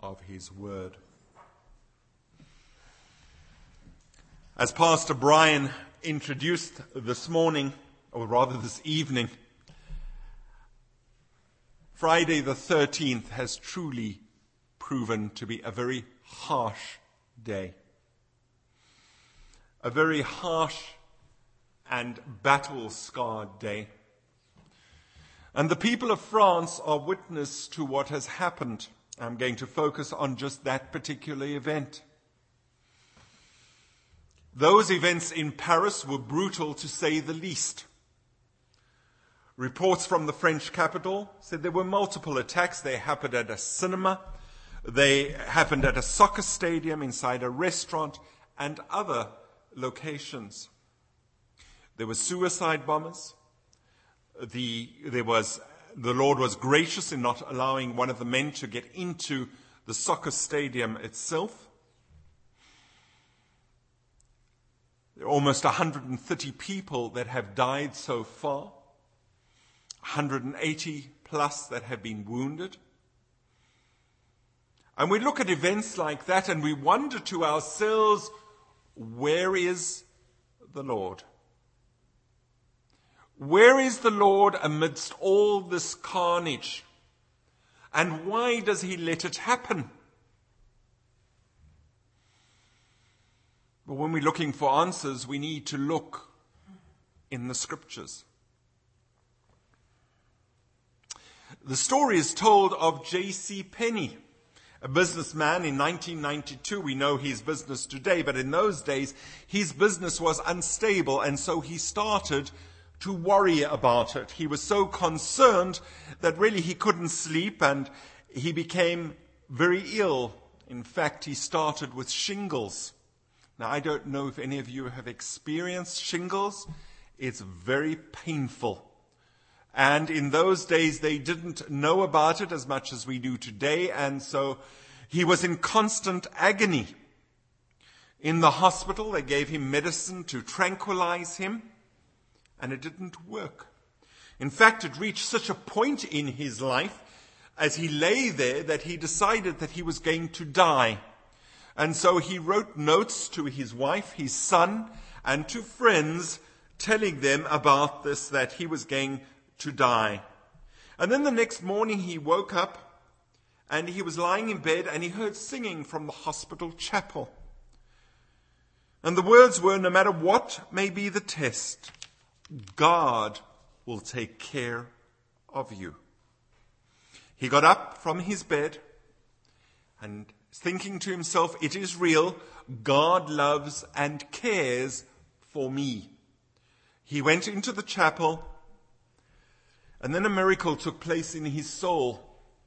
of his word. As Pastor Brian introduced this morning, or rather this evening, Friday the 13th has truly proven to be a very harsh day. A very harsh and battle-scarred day. And the people of France are witness to what has happened. I'm going to focus on just that particular event. Those events in Paris were brutal, to say the least. Reports from the French capital said there were multiple attacks. They happened at a cinema, they happened at a soccer stadium, inside a restaurant, and other locations. There were suicide bombers. The Lord was gracious in not allowing one of the men to get into the soccer stadium itself. There are almost 130 people that have died so far, 180 plus that have been wounded. And we look at events like that and we wonder to ourselves, where is the Lord? Where is the Lord amidst all this carnage? And why does he let it happen? But when we're looking for answers, we need to look in the scriptures. The story is told of J.C. Penney, a businessman in 1992. We know his business today, but in those days, his business was unstable, and so he started to worry about it. He was so concerned that really he couldn't sleep, and he became very ill. In fact, he started with shingles. Now, I don't know if any of you have experienced shingles. It's very painful. And in those days, they didn't know about it as much as we do today, and so he was in constant agony. In the hospital, they gave him medicine to tranquilize him, and it didn't work. In fact, it reached such a point in his life as he lay there that he decided that he was going to die. And so he wrote notes to his wife, his son, and to friends, telling them about this, that he was going to die. And then the next morning he woke up and he was lying in bed and he heard singing from the hospital chapel. And the words were, no matter what may be the test, God will take care of you. He got up from his bed and thinking to himself, it is real, God loves and cares for me. He went into the chapel, and then a miracle took place in his soul.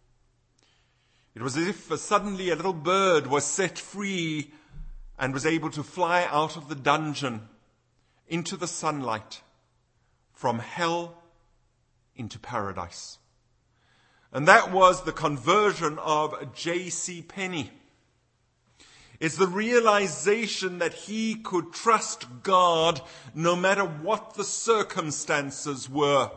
It was as if suddenly a little bird was set free and was able to fly out of the dungeon into the sunlight, from hell into paradise. And that was the conversion of J.C. Penney. It's the realization that he could trust God no matter what the circumstances were.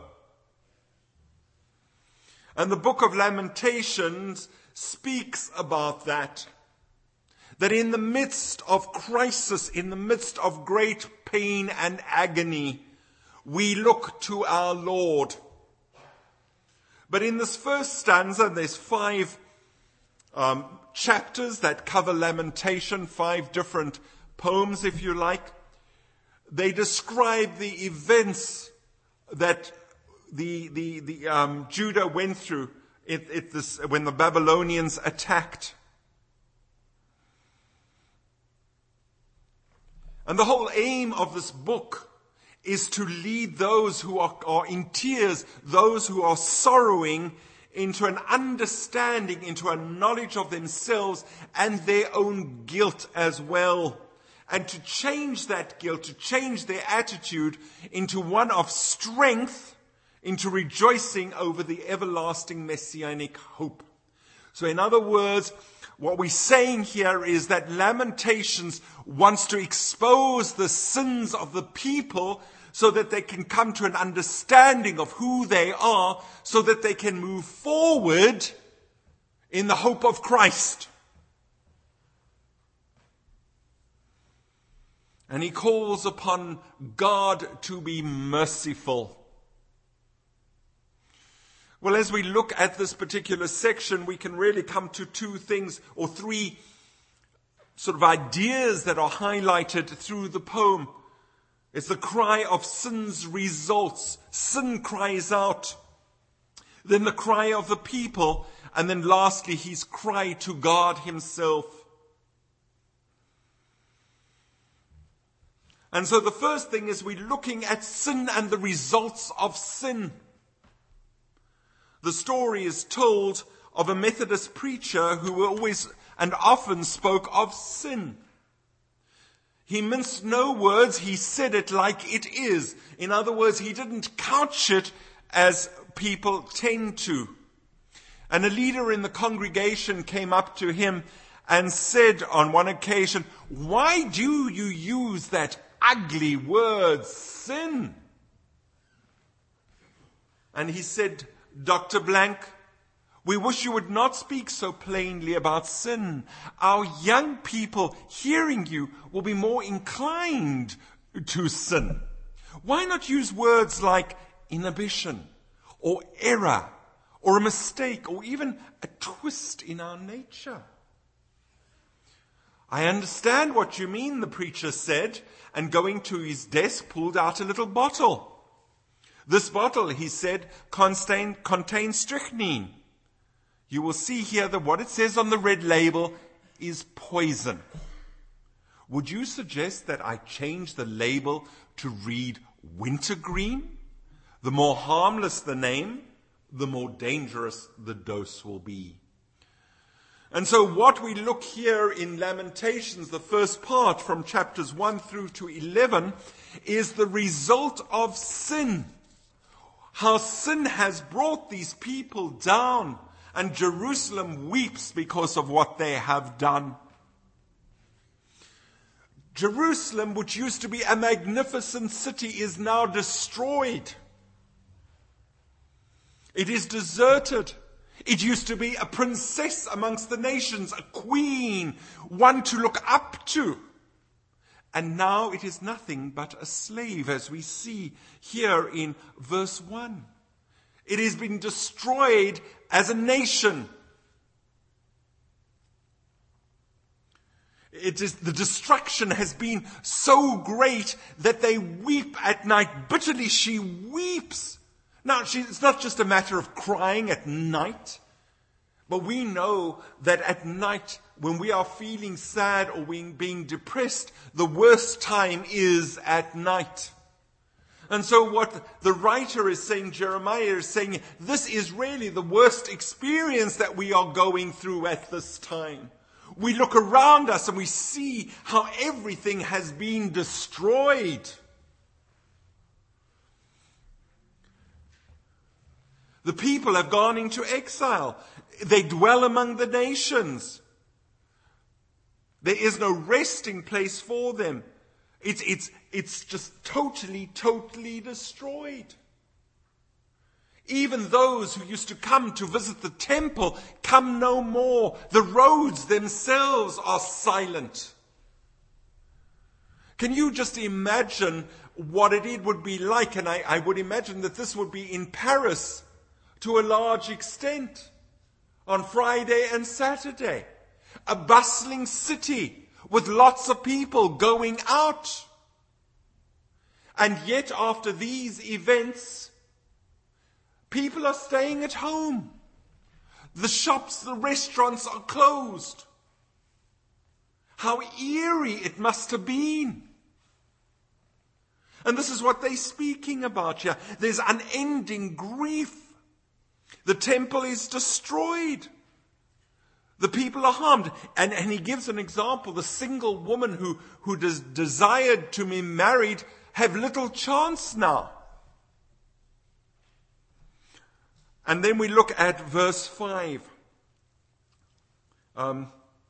And the book of Lamentations speaks about that. That in the midst of crisis, in the midst of great pain and agony, we look to our Lord. But in this first stanza, there's 5 chapters that cover lamentation, 5 different poems, if you like. They describe the events that Judah went through when the Babylonians attacked. And the whole aim of this book is to lead those who are in tears, those who are sorrowing, into an understanding, into a knowledge of themselves and their own guilt as well. And to change that guilt, to change their attitude into one of strength, into rejoicing over the everlasting messianic hope. So in other words, what we're saying here is that Lamentations wants to expose the sins of the people so that they can come to an understanding of who they are, so that they can move forward in the hope of Christ. And he calls upon God to be merciful. Well, as we look at this particular section, we can really come to two things or three sort of ideas that are highlighted through the poem. It's the cry of sin's results. Sin cries out. Then the cry of the people. And then lastly, his cry to God himself. And so the first thing is we're looking at sin and the results of sin. The story is told of a Methodist preacher who always and often spoke of sin. He minced no words, he said it like it is. In other words, he didn't couch it as people tend to. And a leader in the congregation came up to him and said on one occasion, "Why do you use that ugly word, sin?" And he said, "Dr. Blank, we wish you would not speak so plainly about sin. Our young people hearing you will be more inclined to sin. Why not use words like inhibition or error or a mistake or even a twist in our nature?" "I understand what you mean," the preacher said, and going to his desk pulled out a little bottle. "This bottle," he said, contains strychnine. You will see here that what it says on the red label is poison. Would you suggest that I change the label to read wintergreen? The more harmless the name, the more dangerous the dose will be." And so what we look here in Lamentations, the first part from chapters 1 through to 11, is the result of sin. How sin has brought these people down, and Jerusalem weeps because of what they have done. Jerusalem, which used to be a magnificent city, is now destroyed. It is deserted. It used to be a princess amongst the nations, a queen, one to look up to. And now it is nothing but a slave, as we see here in verse 1. It has been destroyed as a nation. The destruction has been so great that they weep at night. Bitterly she weeps. Now, it's not just a matter of crying at night, but we know that at night, when we are feeling sad or being depressed, the worst time is at night. And so what the writer is saying, Jeremiah is saying, this is really the worst experience that we are going through at this time. We look around us and we see how everything has been destroyed. The people have gone into exile. They dwell among the nations. There is no resting place for them. It's just totally destroyed. Even those who used to come to visit the temple come no more. The roads themselves are silent. Can you just imagine what it would be like? And I would imagine that this would be in Paris to a large extent on Friday and Saturday. A bustling city with lots of people going out. And yet after these events, people are staying at home. The shops, the restaurants are closed. How eerie it must have been. And this is what they're speaking about here. There's unending grief. The temple is destroyed. The people are harmed. And he gives an example. The single woman who desired to be married have little chance now. And then we look at verse 5. Her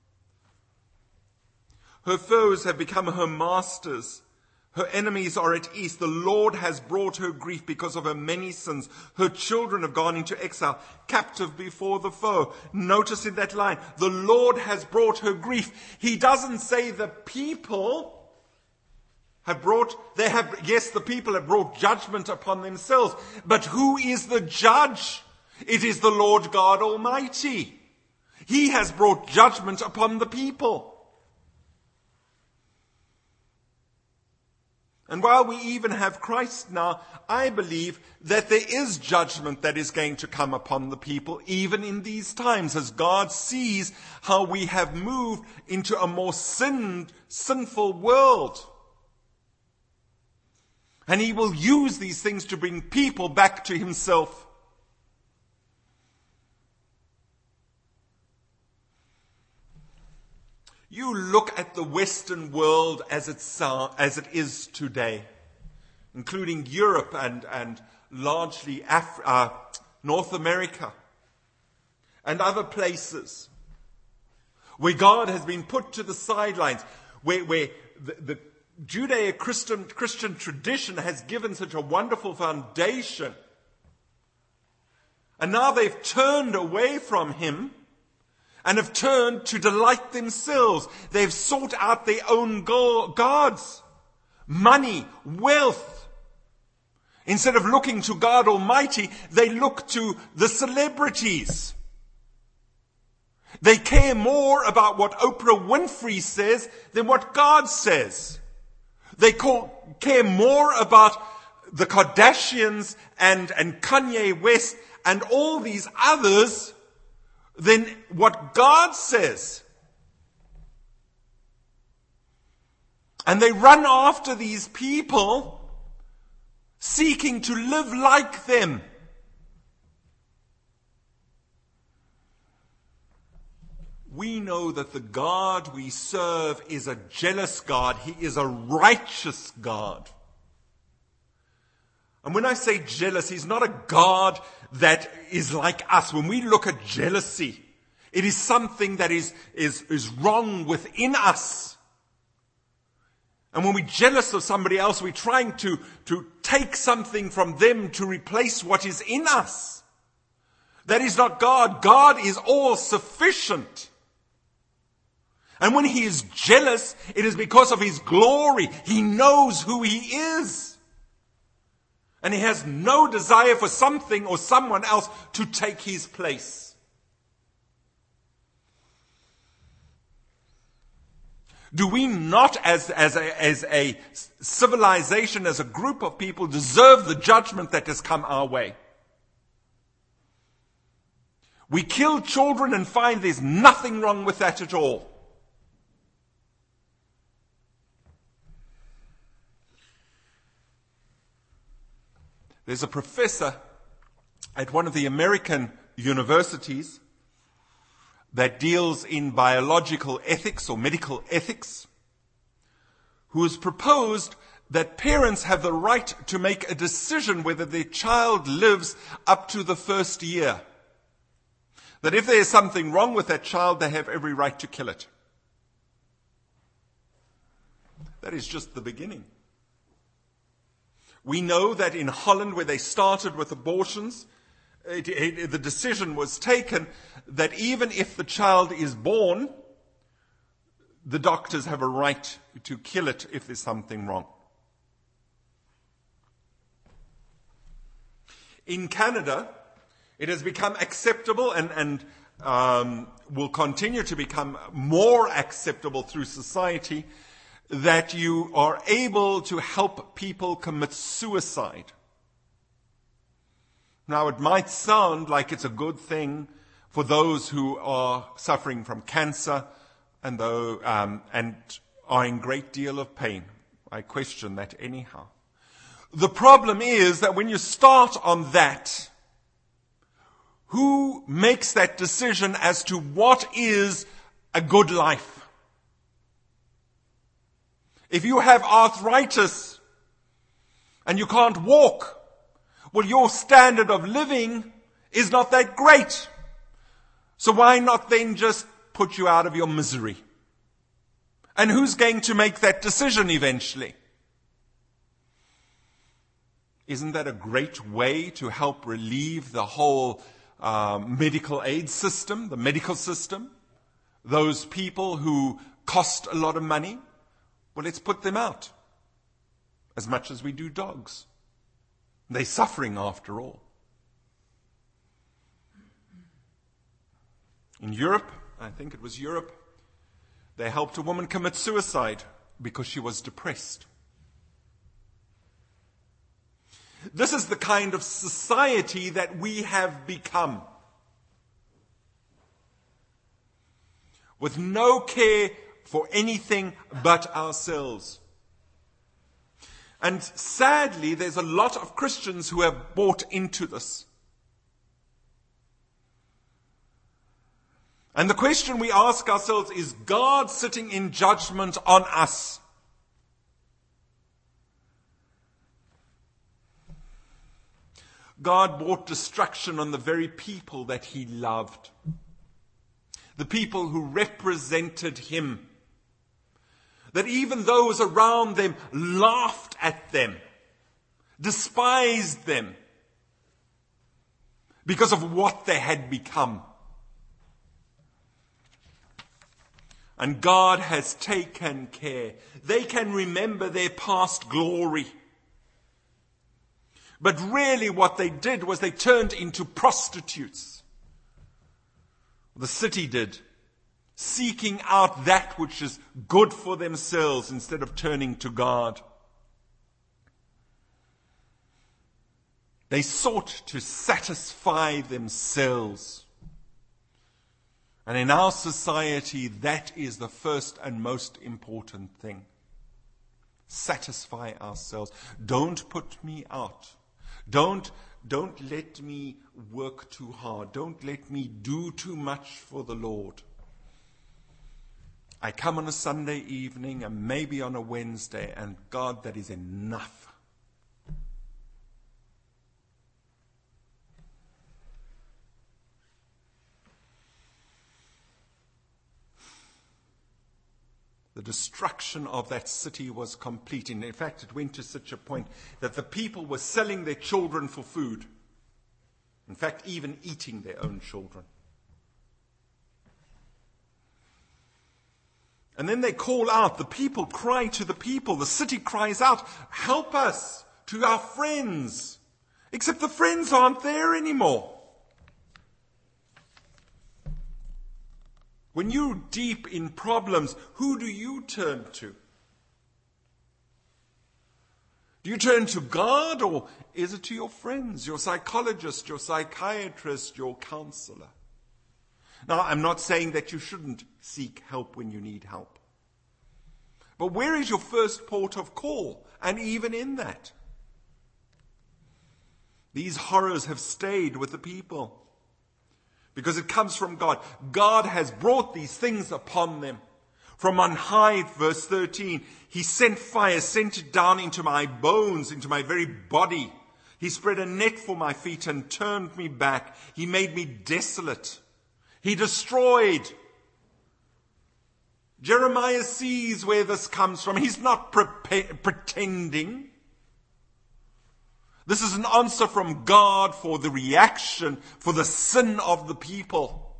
foes have become her masters. Her enemies are at ease. The Lord has brought her grief because of her many sins. Her children have gone into exile, captive before the foe. Notice in that line, the Lord has brought her grief. He doesn't say the people Yes, the people have brought judgment upon themselves. But who is the judge? It is the Lord God Almighty. He has brought judgment upon the people. And while we even have Christ now, I believe that there is judgment that is going to come upon the people, even in these times, as God sees how we have moved into a more sinful world. And He will use these things to bring people back to Himself. You look at the Western world as it is today, including Europe and largely North America and other places, where God has been put to the sidelines, where the Judeo-Christian tradition has given such a wonderful foundation. And now they've turned away from Him and have turned to delight themselves. They've sought out their own gods, money, wealth. Instead of looking to God Almighty, they look to the celebrities. They care more about what Oprah Winfrey says than what God says. They care more about the Kardashians and Kanye West and all these others than what God says. And they run after these people, seeking to live like them. We know that the God we serve is a jealous God. He is a righteous God. And when I say jealous, He's not a God that is like us. When we look at jealousy, it is something that is wrong within us. And when we're jealous of somebody else, we're trying to take something from them to replace what is in us. That is not God. God is all sufficient. And when He is jealous, it is because of His glory. He knows who He is. And He has no desire for something or someone else to take His place. Do we not, as a civilization, as a group of people, deserve the judgment that has come our way? We kill children and find there's nothing wrong with that at all. There's a professor at one of the American universities that deals in biological ethics or medical ethics, who has proposed that parents have the right to make a decision whether their child lives up to the first year. That if there is something wrong with that child, they have every right to kill it. That is just the beginning. We know that in Holland, where they started with abortions, the decision was taken that even if the child is born, the doctors have a right to kill it if there's something wrong. In Canada, it has become acceptable and will continue to become more acceptable through society that you are able to help people commit suicide. Now, it might sound like it's a good thing for those who are suffering from cancer and are in great deal of pain. I question that anyhow. The problem is that when you start on that, who makes that decision as to what is a good life? If you have arthritis and you can't walk, well, your standard of living is not that great. So why not then just put you out of your misery? And who's going to make that decision eventually? Isn't that a great way to help relieve the whole medical aid system, the medical system? Those people who cost a lot of money? Well, let's put them out. as much as we do dogs. They're suffering after all. In Europe, I think it was Europe, they helped a woman commit suicide because she was depressed. This is the kind of society that we have become. With no care for anything but ourselves. And sadly, there's a lot of Christians who have bought into this. And the question we ask ourselves is, God sitting in judgment on us? God brought destruction on the very people that he loved. The people who represented him. That even those around them laughed at them, despised them, because of what they had become. And God has taken care. They can remember their past glory. But really what they did was they turned into prostitutes. The city did. Seeking out that which is good for themselves instead of turning to God. They sought to satisfy themselves. And in our society, that is the first and most important thing. Satisfy ourselves. Don't put me out. Don't let me work too hard. Don't let me do too much for the Lord. I come on a Sunday evening and maybe on a Wednesday, and God, that is enough. The destruction of that city was complete. And in fact, it went to such a point that the people were selling their children for food. In fact, even eating their own children. And then they call out, the people cry to the people, the city cries out, help us, to our friends. Except the friends aren't there anymore. When you're deep in problems, who do you turn to? Do you turn to God, or is it to your friends, your psychologist, your psychiatrist, your counselor? Now, I'm not saying that you shouldn't seek help when you need help. But where is your first port of call? And even in that, these horrors have stayed with the people. Because it comes from God. God has brought these things upon them. From on high, verse 13, he sent fire, sent it down into my bones, into my very body. He spread a net for my feet and turned me back. He made me desolate. He destroyed. Jeremiah sees where this comes from. He's not pretending. This is an answer from God for the reaction, for the sin of the people.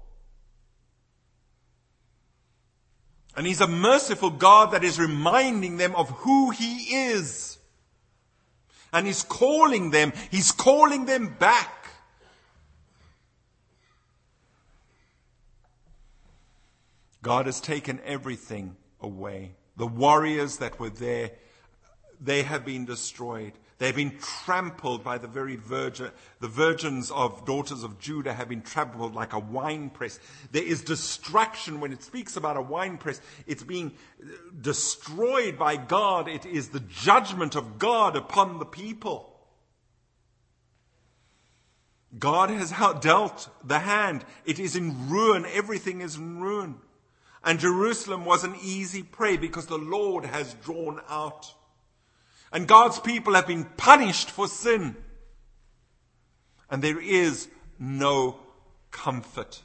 And he's a merciful God that is reminding them of who he is. And he's calling them back. God has taken everything away. The warriors that were there, they have been destroyed. They've been trampled by the very virgin. The virgins of daughters of Judah have been trampled like a winepress. There is destruction. When it speaks about a winepress, it's being destroyed by God. It is the judgment of God upon the people. God has dealt the hand. It is in ruin. Everything is in ruin. And Jerusalem was an easy prey because the Lord has drawn out. And God's people have been punished for sin. And there is no comfort.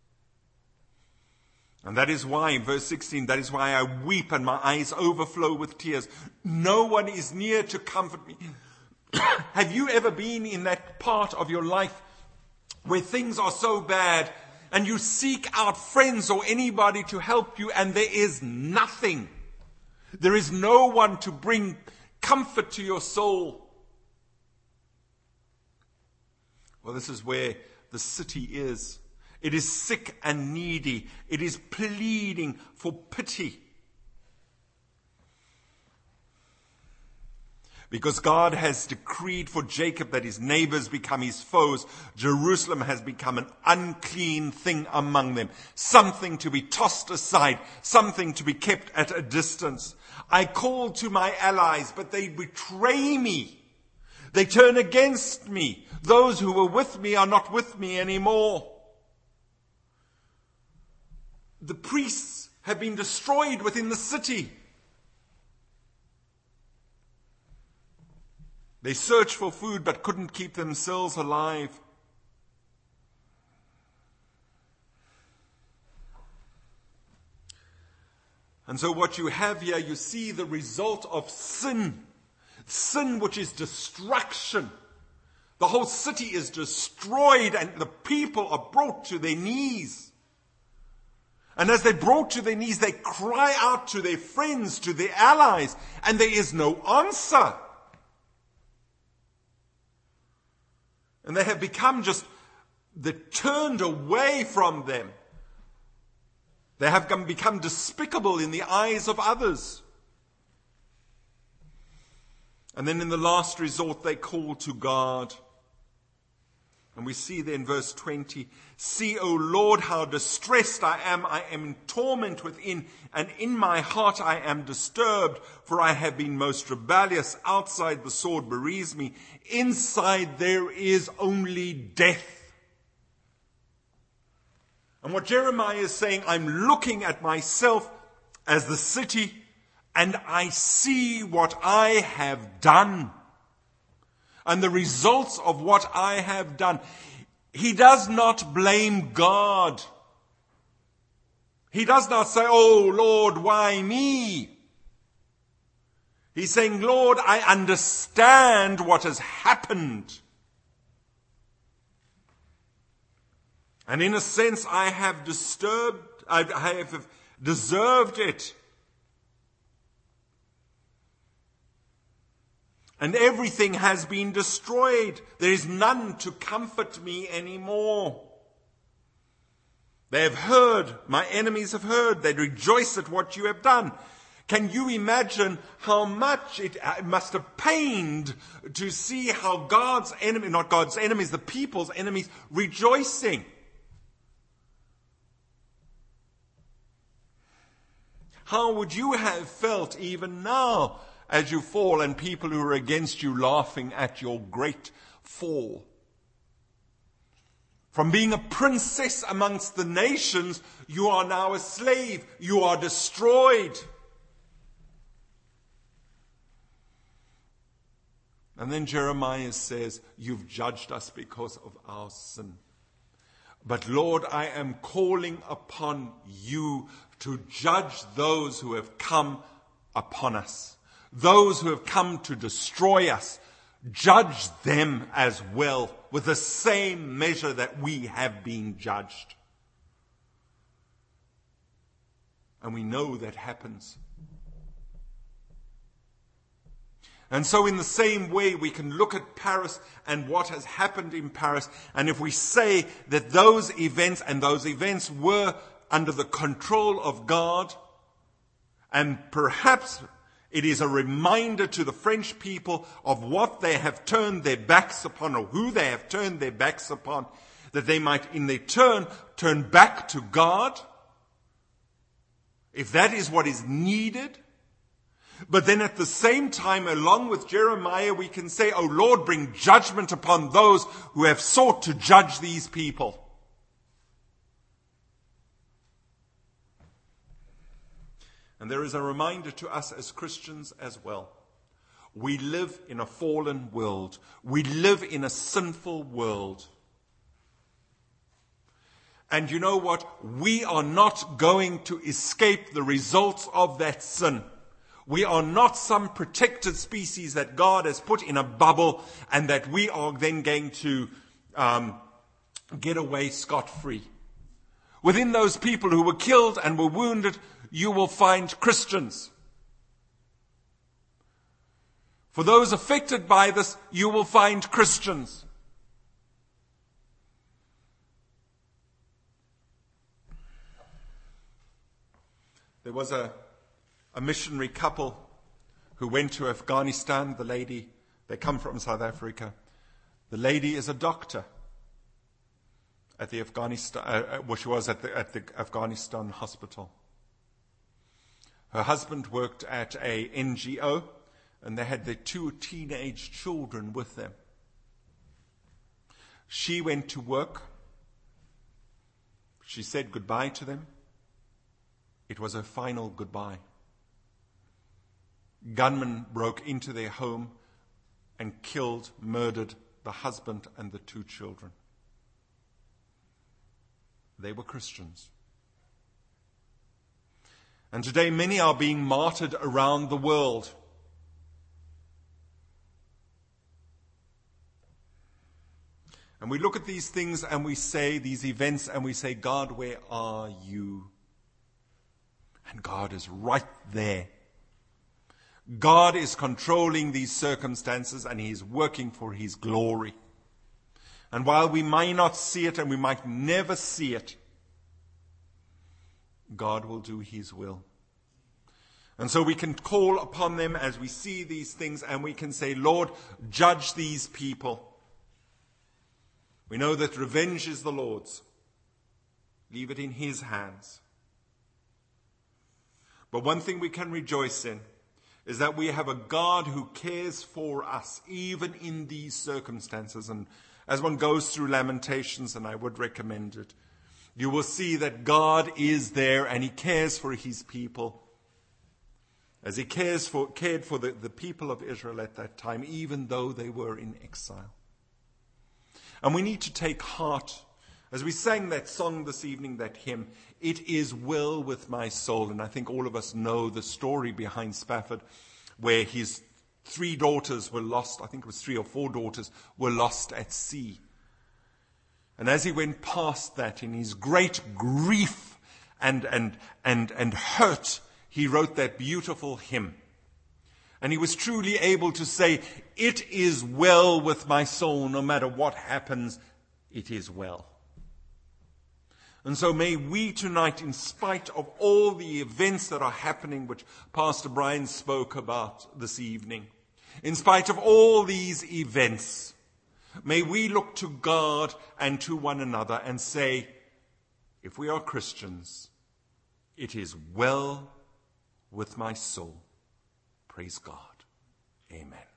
And that is why, verse 16, that is why I weep and my eyes overflow with tears. No one is near to comfort me. Have you ever been in that part of your life where things are so bad and you seek out friends or anybody to help you and there is nothing? There is no one to bring comfort to your soul. Well, this is where the city is. It is sick and needy. It is pleading for pity. Because God has decreed for Jacob that his neighbors become his foes, Jerusalem has become an unclean thing among them, something to be tossed aside, something to be kept at a distance. I call to my allies, but they betray me. They turn against me. Those who were with me are not with me anymore. The priests have been destroyed within the city. They searched for food but couldn't keep themselves alive. And so what you have here, you see the result of sin. Sin which is destruction. The whole city is destroyed and the people are brought to their knees. And as they're brought to their knees, they cry out to their friends, to their allies, and there is no answer. And they have become they're turned away from them. They have become despicable in the eyes of others. And then in the last resort, they call to God. And we see there in verse 20, "See, O Lord, how distressed I am in torment within, and in my heart I am disturbed, for I have been most rebellious. Outside the sword bereaves me. Inside there is only death." And what Jeremiah is saying, I'm looking at myself as the city, and I see what I have done. And the results of what I have done. He does not blame God. He does not say, "Oh Lord, why me?" He's saying, "Lord, I understand what has happened. And in a sense, I have deserved it. And everything has been destroyed. There is none to comfort me anymore. They have heard, my enemies have heard, they rejoice at what you have done." Can you imagine how much it must have pained to see how God's enemy, not God's enemies, the people's enemies, rejoicing? How would you have felt even now as you fall and people who are against you laughing at your great fall? From being a princess amongst the nations, you are now a slave. You are destroyed. And then Jeremiah says, "You've judged us because of our sin. But Lord, I am calling upon you to judge those who have come upon us. Those who have come to destroy us. Judge them as well with the same measure that we have been judged." And we know that happens. And so in the same way, we can look at Paris and what has happened in Paris. And if we say that those events were under the control of God, and perhaps it is a reminder to the French people of what they have turned their backs upon, or who they have turned their backs upon, that they might in their turn back to God, if that is what is needed. But then at the same time, along with Jeremiah, we can say, "Oh Lord, bring judgment upon those who have sought to judge these people." And there is a reminder to us as Christians as well. We live in a fallen world. We live in a sinful world. And you know what? We are not going to escape the results of that sin. We are not some protected species that God has put in a bubble and that we are then going to get away scot-free. Within those people who were killed and were wounded, you will find Christians. For those affected by this, you will find Christians. There was a missionary couple who went to Afghanistan. The lady, they come from South Africa. The lady is a doctor at the Afghanistan, she was at the Afghanistan hospital. Her husband worked at a NGO, and they had their 2 teenage children with them. She went to work. She said goodbye to them. It was her final goodbye. Gunmen broke into their home and killed, murdered the husband and the 2 children. They were Christians. And today many are being martyred around the world. And we look at these things and we say, these events, and we say, God, where are you? And God is right there. God is controlling these circumstances, and He is working for His glory. And while we may not see it, and we might never see it, God will do His will. And so we can call upon them as we see these things, and we can say, Lord, judge these people. We know that revenge is the Lord's. Leave it in His hands. But one thing we can rejoice in is that we have a God who cares for us, even in these circumstances. And as one goes through Lamentations, and I would recommend it, you will see that God is there and He cares for His people. As He cared for the people of Israel at that time, even though they were in exile. And we need to take heart, as we sang that song this evening, that hymn, It Is Well With My Soul. And I think all of us know the story behind Spafford, where his 3 daughters were lost. I think it was 3 or 4 daughters were lost at sea. And as he went past that, in his great grief and hurt, he wrote that beautiful hymn. And he was truly able to say, it is well with my soul, no matter what happens, it is well. And so may we tonight, in spite of all the events that are happening, which Pastor Brian spoke about this evening, in spite of all these events, may we look to God and to one another and say, if we are Christians, it is well with my soul. Praise God. Amen.